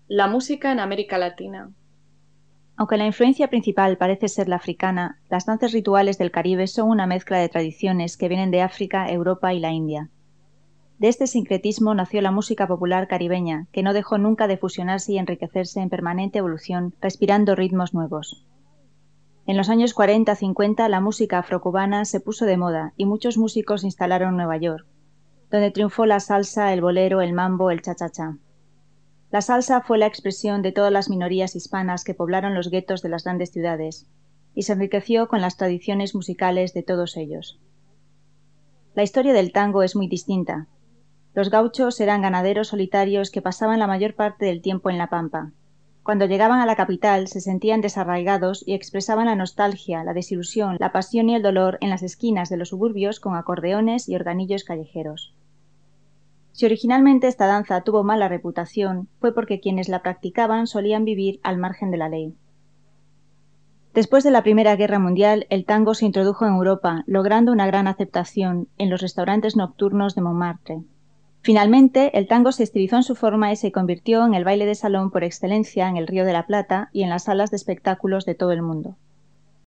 La música en América Latina. Aunque la influencia principal parece ser la africana, las danzas rituales del Caribe son una mezcla de tradiciones que vienen de África, Europa y la India. De este sincretismo nació la música popular caribeña, que no dejó nunca de fusionarse y enriquecerse en permanente evolución, respirando ritmos nuevos. En los años 40-50 la música afrocubana se puso de moda y muchos músicos se instalaron en Nueva York, donde triunfó la salsa, el bolero, el mambo, el cha-cha-cha. La salsa fue la expresión de todas las minorías hispanas que poblaron los guetos de las grandes ciudades, y se enriqueció con las tradiciones musicales de todos ellos. La historia del tango es muy distinta. Los gauchos eran ganaderos solitarios que pasaban la mayor parte del tiempo en la pampa. Cuando llegaban a la capital se sentían desarraigados y expresaban la nostalgia, la desilusión, la pasión y el dolor en las esquinas de los suburbios con acordeones y organillos callejeros. Si originalmente esta danza tuvo mala reputación, fue porque quienes la practicaban solían vivir al margen de la ley. Después de la Primera Guerra Mundial, el tango se introdujo en Europa, logrando una gran aceptación en los restaurantes nocturnos de Montmartre. Finalmente, el tango se estilizó en su forma y se convirtió en el baile de salón por excelencia en el Río de la Plata y en las salas de espectáculos de todo el mundo.